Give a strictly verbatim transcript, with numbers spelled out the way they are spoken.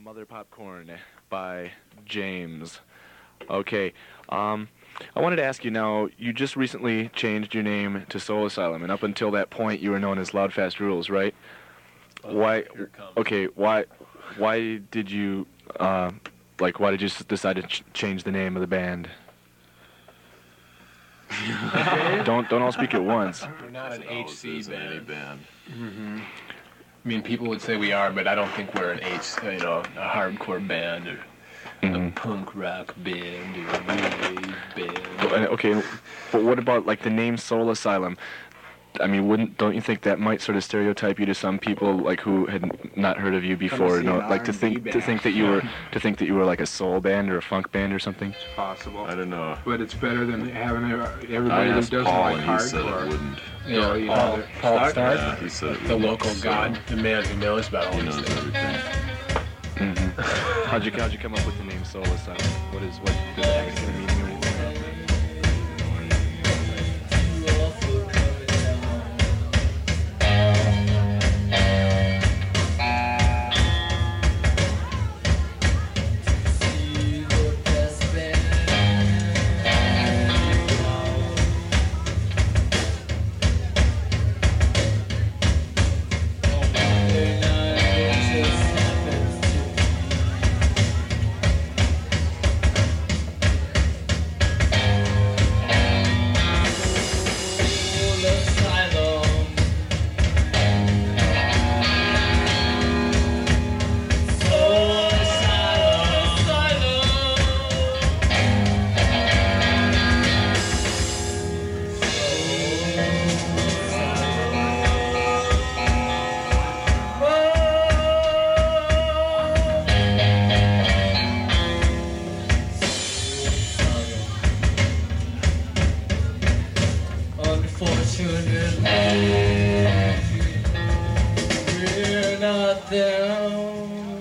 Mother Popcorn by James. Okay, um, I wanted to ask you now, you just recently changed your name to Soul Asylum, and up until that point you were known as Loud Fast Rules, right? Oh, why, here it comes. okay, why, why did you, uh, like, why did you s- decide to ch- change the name of the band? don't, don't all speak at once. We're not an H C Isn't any band. band. Mm-hmm. I mean, people would say we are, but I don't think we're an H, you know, a hardcore band or Mhm. a punk rock band or a new wave band. Uh, Okay, but what about, like, the name Soul Asylum? I mean, wouldn't, don't you think that might sort of stereotype you to some people, like, who had not heard of you before? see No, an like, to R and B think, to band. think that you were, to think that you were like a soul band or a funk band or something? Possible. I don't know. But it's better than having I everybody who asked doesn't Paul like and he said it hardcore. wouldn't. Yeah, So, you know, Paul, they're Paul stuck. Stark, Yeah, he said it the wouldn't, local so god, the man who knows about all He these knows things. everything. Mm-hmm. how'd you, how'd you come up with the name Soul Asylum? What is, what, does it have any kind of meaning or anything? Unfortunately, we're not down.